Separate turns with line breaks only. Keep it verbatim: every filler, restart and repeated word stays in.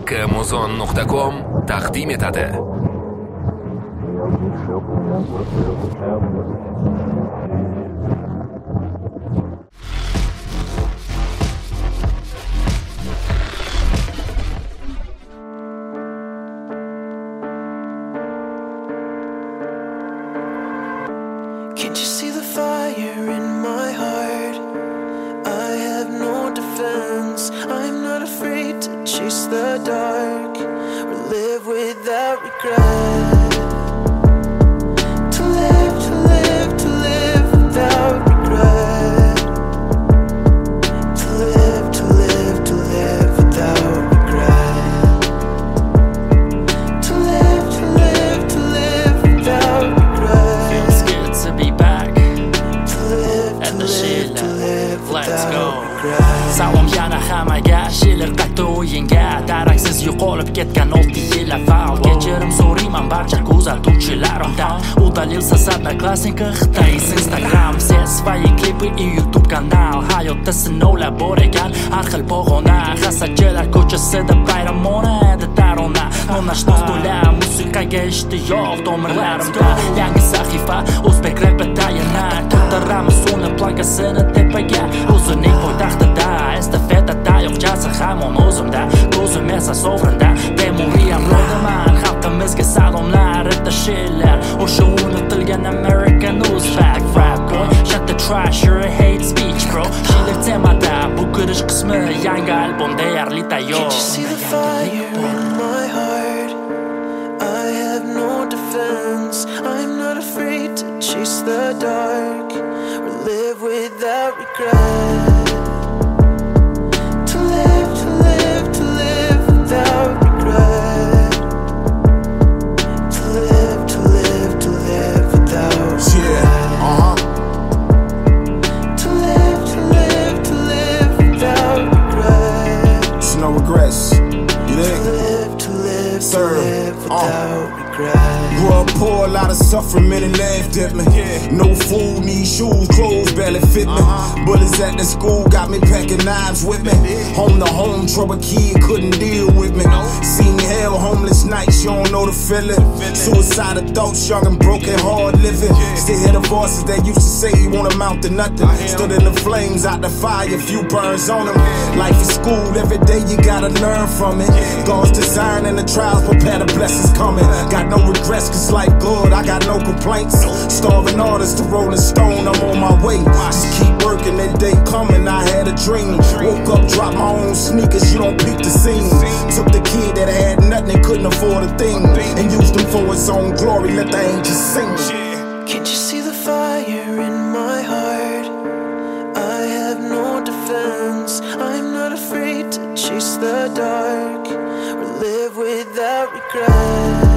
kmozon nuqta com taqdim etadi.
Can't you see the fire in my heart? I have no defense. I'm not afraid to chase the dark or live without regret. To live, to live, to live without regret. To live, to live, to live without regret. To live, to live, to live without regret.
Feels good to be back
To live,
at
to
the
live,
Sheila.
to live
Let's
without
go.
regret.
Salom yana hammaga shiliqqa o'yinga daraksiz yo'qolib ketgan olti yil avval kechirim so'rayman barcha kuzatuvchilarimdan. U dalilsiz одноклассник Xitoy Instagram ses свои klipы и YouTube kanal. Hayotda sinovlar bor ekan har xil pog'ona, hasadchilar ko'chasida bayramona edi tarona. Nonashnos to'la musiqaga ishtiyoq tomirlarimda. Yangi sahifa o'zbek rapi tayanar, ko'taramiz uni plankasini tepaga. O'zining poytaxtida estafeta tayoqchasi hamon o'zimda, ko'zim esa sovrinda. Temuriyam rodaman, xalqimizga salomlar etashinglar. O'sha unutilgan American Uzbek rap boy. Shut the trash, you're a hate speech bro. Shiller temada bu kirish qismi yangi albom deyarli tayyor.
Can't you see the fire in my heart? I have no defense. I'm not afraid to chase the dark or live without regret. To live, to live, to live without regret. To live, to live, to live without regret.
Yeah, uh-huh.
To live, to live, to live without regret.
It's no regrets. You
To
dig?
live, to live, to
Sir,
live
uh.
without regret.
Grew up poor, a lot of suffering, many laughed at me. No food, need shoes, clothes barely fit me. Bullies at the school got me packing knives with me. Home to home, trouble kid couldn't deal with me. Seen hell, homeless nights, you don't know the feeling. Suicidal thoughts, young and broken, hard living. Still hear the voices that used to say you won't amount to nothing. Stood in the flames, out the fire, few burns on them. Life is school, every day you gotta learn from it. God's design and the trials prepare the blessings coming. Got no regrets, cause life good, I got no complaints. Starving artist to Rolling Stone, I'm on my way. Just keep working, that day coming, I had a dream. Woke up, dropped my own sneakers, you don't peep the scene. Took the kid that had nothing and couldn't afford a thing, and used him for his own glory, let the angels sing.
Can't you see the fire in my heart? I have no defense. I'm not afraid to chase the dark or live without regret.